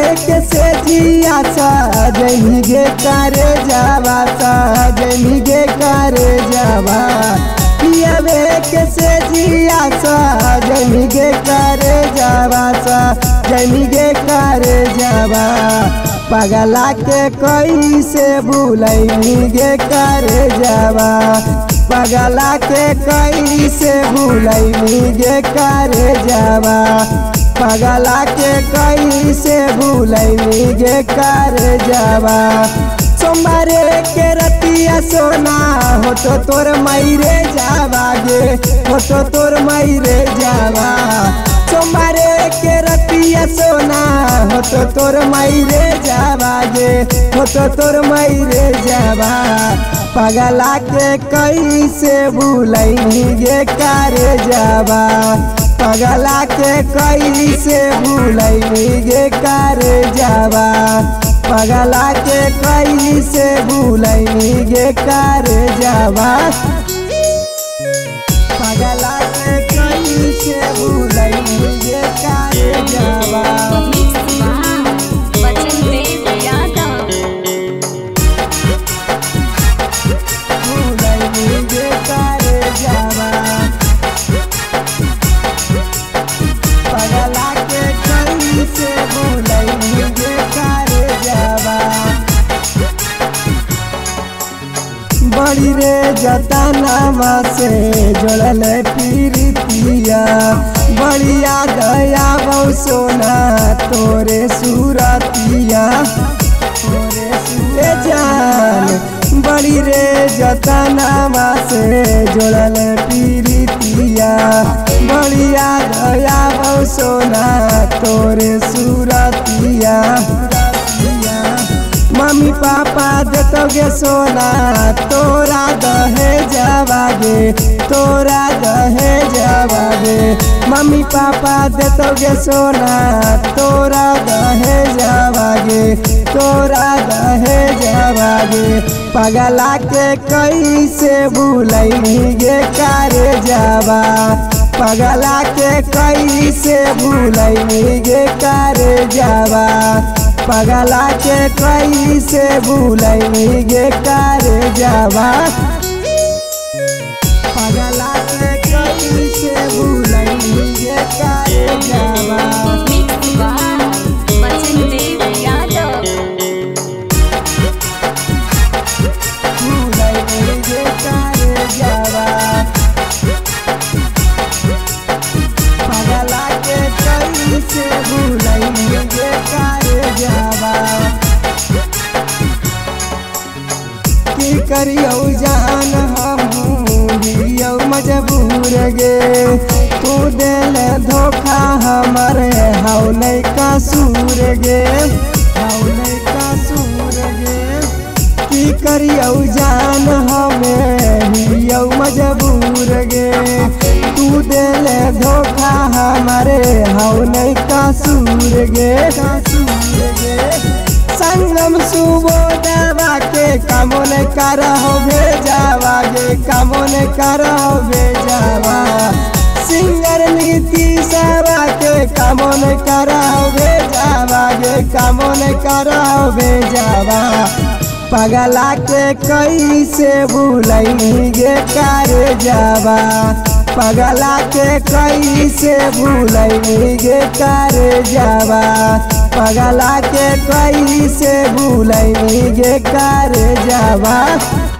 के से जिया सजनी गे करे जावा सजनी गे करे जावा पियावे के से जिया सजनी गे करे जावा सजनी गे करे जावा पगला के कैसे भूलैनी गे करे जावा पगला के कैसे भूलैनी गे करे जावा पगला के कैसे भूलैनी गे करे जावा सोमवारे के रतिया सोना हो तो तोर मईरे जावा गे हो तो तोर मईरे जावा सोमवारे के रतिया सोना हो तो तोर मईरे जावा गे हो तो तोर मईरे जावा पगला के कैसे भूलैनी गे करे जावा पगला के कैसे भूलैनी गे करे जावा पगला के कैसे भूलैनी गे करे जावा पगला के कैसे भूलैनी गे करे जावा भूलैनी गे करे जावा पगला के कैसे भूलैनी गे करे जावा बड़ी रे जतनामा से जोड़ल पीरितिया बड़ी याद आबौ सोना तोरे सूरतिया तोरे सूरे जान बड़ी रे जतनामा से जोड़ल पीरितिया बड़ी याद आबौ सोना तोरे सूरतिया मम्मी पापा देतोगे सोना तोरा दहे जावागे तोरा दहे जावागे मम्मी पापा देतोगे सोना तोरा दहे जावागे तोरा दहे जावागे पगला के कैसे भूलैनी गे करे जावा पगला के कैसे भूलैनी गे करे जावा पगला के कैसे भूलैनी गे करे जावा पगला के कैसे भूलैनी गे करे जावा भूलैनी गे करे जावा पगला के कैसे भूलैनी गे करे जावा की करियौ जान हमहूँ मजबूर गे तू दिल धोखा हमरे हौ नहीं कसूर गे हौ नहीं कसूर गे की करियौ जान हमें हियौ मजबूर गे तू दिल धोखा हमारे हौ नहीं कसूर गे संगम सुबोधवा के कामों ने करहो भेजावा गे कामों ने करहो भेजावा सिंगर नीतीशवा के कामों ने करहो भेजावा गे कामों ने करहो भेजावा पगला के कैसे भूलैनी गे करे जावा पगला के कैसे भूलैनी गे करे जावा पगला के कैसे भूलैनी गे करे जावा।